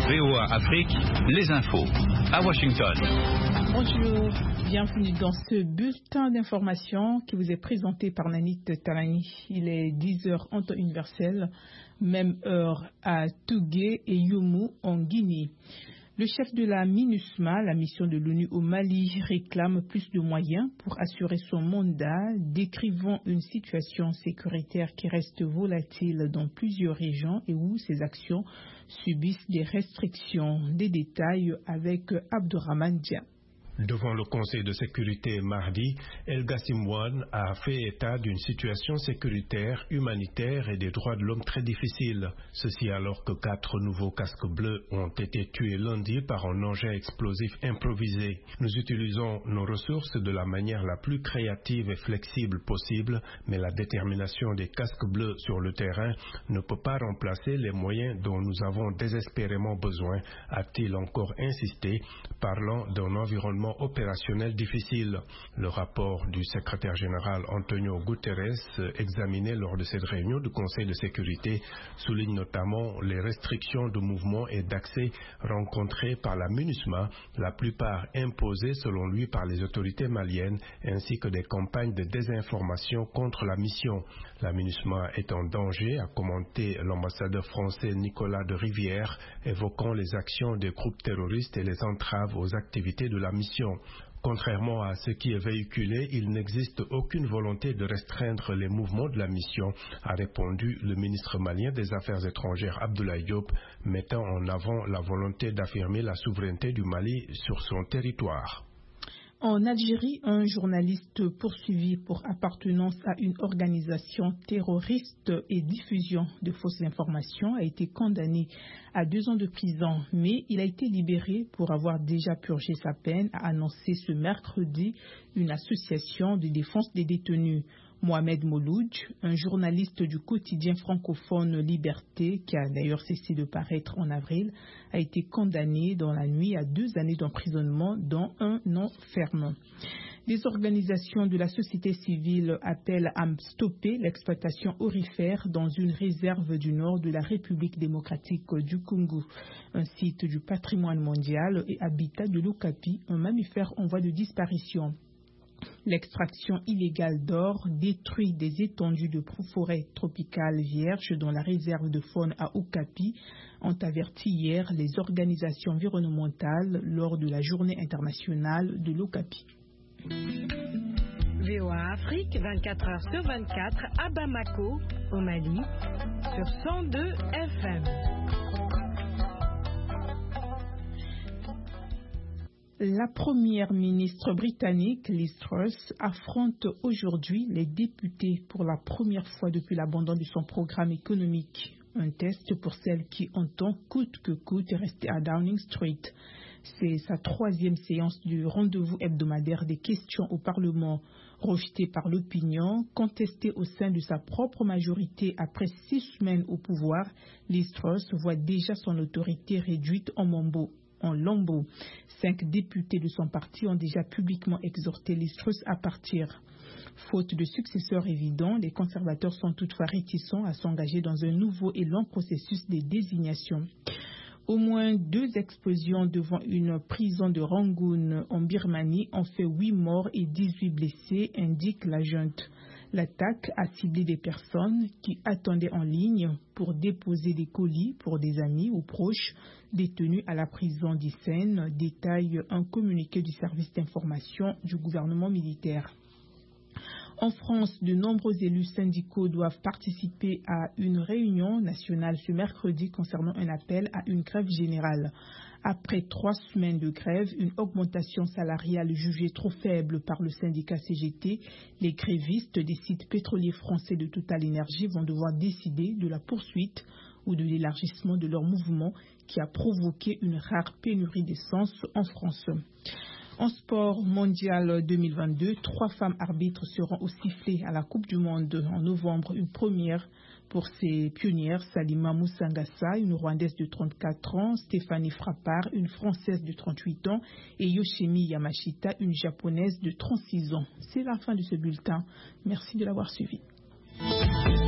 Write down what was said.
VOA Afrique, les infos. À Washington. Bonjour, bienvenue dans ce bulletin d'information qui vous est présenté par Nanit Talani. Il est 10h en temps universel, même heure à Tougué et Youmou en Guinée. Le chef de la MINUSMA, la mission de l'ONU au Mali, réclame plus de moyens pour assurer son mandat, décrivant une situation sécuritaire qui reste volatile dans plusieurs régions et où ses actions subissent des restrictions. Des détails avec Abdourahmane Dia. Devant le Conseil de sécurité mardi, El Gassimouane a fait état d'une situation sécuritaire, humanitaire et des droits de l'homme très difficile. Ceci alors que 4 nouveaux casques bleus ont été tués lundi par un engin explosif improvisé. Nous utilisons nos ressources de la manière la plus créative et flexible possible, mais la détermination des casques bleus sur le terrain ne peut pas remplacer les moyens dont nous avons désespérément besoin, a-t-il encore insisté, parlant d'un environnement opérationnel difficile. Le rapport du secrétaire général Antonio Guterres, examiné lors de cette réunion du Conseil de sécurité, souligne notamment les restrictions de mouvement et d'accès rencontrées par la MINUSMA, la plupart imposées selon lui par les autorités maliennes, ainsi que des campagnes de désinformation contre la mission. La MINUSMA est en danger, a commenté l'ambassadeur français Nicolas de Rivière, évoquant les actions des groupes terroristes et les entraves aux activités de la mission. Contrairement à ce qui est véhiculé, il n'existe aucune volonté de restreindre les mouvements de la mission, a répondu le ministre malien des Affaires étrangères Abdoulaye Diop, mettant en avant la volonté d'affirmer la souveraineté du Mali sur son territoire. En Algérie, un journaliste poursuivi pour appartenance à une organisation terroriste et diffusion de fausses informations a été condamné à 2 ans de prison, mais il a été libéré pour avoir déjà purgé sa peine, a annoncé ce mercredi une association de défense des détenus. Mohamed Mouloudj, un journaliste du quotidien francophone Liberté, qui a d'ailleurs cessé de paraître en avril, a été condamné dans la nuit à 2 années d'emprisonnement, dont 1 an ferme. Les organisations de la société civile appellent à stopper l'exploitation aurifère dans une réserve du nord de la République démocratique du Congo, un site du patrimoine mondial et habitat de l'Okapi, un mammifère en voie de disparition. L'extraction illégale d'or détruit des étendues de forêts tropicales vierges dans la réserve de faune à Okapi, ont averti hier les organisations environnementales lors de la journée internationale de l'Okapi. VOA Afrique, 24h/24 à Bamako, au Mali, sur 102 FM. La première ministre britannique, Liz Truss, affronte aujourd'hui les députés pour la première fois depuis l'abandon de son programme économique. Un test pour celle qui entend coûte que coûte rester à Downing Street. C'est sa 3e séance du rendez-vous hebdomadaire des questions au Parlement. Rejetée par l'opinion, contestée au sein de sa propre majorité après 6 semaines au pouvoir, Liz Truss voit déjà son autorité réduite en lambeaux. 5 députés de son parti ont déjà publiquement exhorté Liz Truss à partir. Faute de successeur évident, les conservateurs sont toutefois réticents à s'engager dans un nouveau et long processus de désignation. Au moins 2 explosions devant une prison de Rangoon en Birmanie ont fait 8 morts et 18 blessés, indique la junte. L'attaque a ciblé des personnes qui attendaient en ligne pour déposer des colis pour des amis ou proches détenus à la prison d'Isen, détaille un communiqué du service d'information du gouvernement militaire. En France, de nombreux élus syndicaux doivent participer à une réunion nationale ce mercredi concernant un appel à une grève générale. Après 3 semaines de grève, une augmentation salariale jugée trop faible par le syndicat CGT, les grévistes des sites pétroliers français de Total Énergie vont devoir décider de la poursuite ou de l'élargissement de leur mouvement qui a provoqué une rare pénurie d'essence en France. En sport mondial 2022, 3 femmes arbitres seront au sifflet à la Coupe du Monde en novembre, une première pour ses pionnières, Salima Moussangassa, une Rwandaise de 34 ans, Stéphanie Frappard, une Française de 38 ans, et Yoshimi Yamashita, une Japonaise de 36 ans. C'est la fin de ce bulletin. Merci de l'avoir suivi.